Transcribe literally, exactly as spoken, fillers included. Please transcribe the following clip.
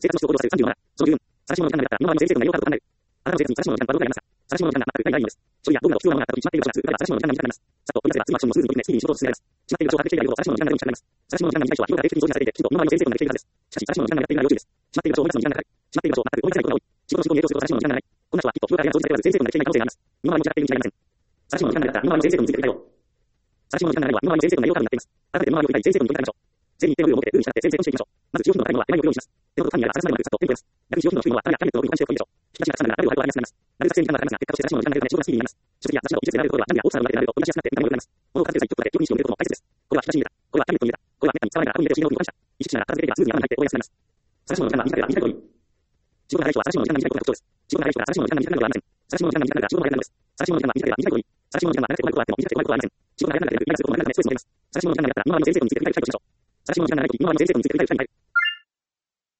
生活の質を向上させるさんじゅうなな、そのじゅうよん、晒し者の時間内だったら身の回りの先生との内容を把握を考える。あなたの生活に晒し者の時間はどれくらいありますか。晒し者の時間が全くないのです。処理や道具など必要なものがあったとき、決まっている場所がすぐ、彼は晒し者の時間が短くなります。さっと取り出せば、次のアクションもスムーズに取り組め、スピーディーに仕事を進められます。決まっている場所を把握していることを晒し者の時間が短くなります。晒し者の時間が短い人は日頃から定期的に掃除がされていて、きちんと身の回りの先生となりしているはずです。しかし、晒し者の時間がやっているのは要注意です。決まっている場所を目指すのに時間がかかる。決まっている場所を全く追い出せないことが多い。仕事の仕事に影響すると晒し者の時間がない。こんな人はきっと日頃から掃除されておらず先生となりしていない可能性があります。身の回りも違っているに違いありません。晒し者の時間内だったら身の回りの先生と結びついていたよ。晒し者の時間内は身の回りの先生との内容カードになっています。改めて身の回りを振り返り先生とに取り換えましょう。全員一定の量を持ってグーに従って先生としていきましょう。まず使用頻度の高いものは手前を用意します。手元と紙やら晒すまでまでさっとテンポです。逆に使用頻度の低いものは紙やキャンベットを動かしておくべきでしょう。引き出しが重なるなら手を張ると早くなります。なるべく作成に時間がかかりますが、結果として晒し者の時間が長くなり仕事がスピーディーになります。書籍や雑誌など技術で選べるところはジャンルや大きさなどがなって選べると追い出しやすくなって見た目が良くなります。物を片付ける際に一曲だけよく認識を入れることも大切です。これは引き出しに入れた。これはキャンベットに入れた。これはめったに使わないから後に入れて不思議なことにした。意識しながら片付けていけばスムーズに頭に入って覚えやすくなります。晒し者の時間が短ければ短いほどいい。仕事が長い人は晒し者の時間が短いことが特徴です。仕事が長い人から晒し者の時間が短くなることはありません。晒し者の時間が短くなるから仕事が早くなるのです。晒し者の時間が短ければ短いほどいい。晒し者の時間が長くて終わることがあっても短くて終わることはありません。仕事が早くなるからイライラすることも長くなるためストレスも出ます。晒し者の時間が長かったら身の回りの先生と見つけて繰り返しましょう。晒し者の時間が長いとき身の回りの先生と見つけて繰り返しましょう。